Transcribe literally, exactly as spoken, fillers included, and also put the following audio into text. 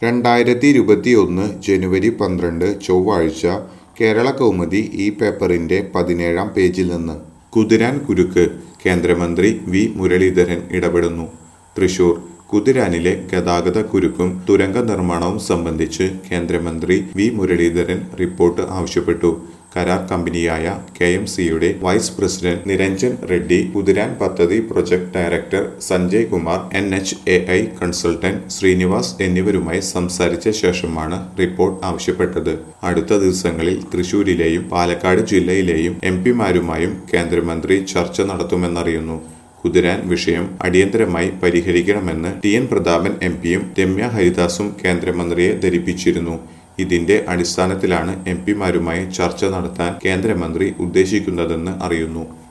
രണ്ടായിരത്തി ഇരുപത്തിയൊന്ന് ജനുവരി പന്ത്രണ്ട് ചൊവ്വാഴ്ച കേരള കൗമുദി ഈ പേപ്പറിന്റെ പതിനേഴാം പേജിൽ നിന്ന് കുതിരാൻ കുരുക്ക് കേന്ദ്രമന്ത്രി വി മുരളീധരൻ ഇടപെടുന്നു. തൃശൂർ കുതിരാനിലെ ഗതാഗത കുരുക്കും തുരങ്ക നിർമ്മാണവും സംബന്ധിച്ച് കേന്ദ്രമന്ത്രി വി മുരളീധരൻ റിപ്പോർട്ട് ആവശ്യപ്പെട്ടു. കരാർ കമ്പനിയായ കെ എം സിയുടെ വൈസ് പ്രസിഡന്റ് നിരഞ്ജൻ റെഡ്ഡി, കുതിരാൻ പദ്ധതി project director Sanjay Kumar, N H A I consultant Srinivas എന്നിവരുമായി സംസാരിച്ച ശേഷമാണ് റിപ്പോർട്ട് ആവശ്യപ്പെട്ടത്. അടുത്ത ദിവസങ്ങളിൽ തൃശൂരിലെയും പാലക്കാട് ജില്ലയിലെയും എം പിമാരുമായും കേന്ദ്രമന്ത്രി ചർച്ച നടത്തുമെന്നറിയുന്നു. കുതിരാൻ വിഷയം അടിയന്തരമായി പരിഹരിക്കണമെന്ന് ടി എൻ പ്രതാപൻ എം പിയും രമ്യ ഹരിദാസും കേന്ദ്രമന്ത്രിയെ ധരിപ്പിച്ചിരുന്നു. ഇതിന്റെ അടിസ്ഥാനത്തിലാണ് എം പിമാരുമായി ചർച്ച നടത്താൻ കേന്ദ്രമന്ത്രി ഉദ്ദേശിക്കുന്നതെന്ന് അറിയുന്നു.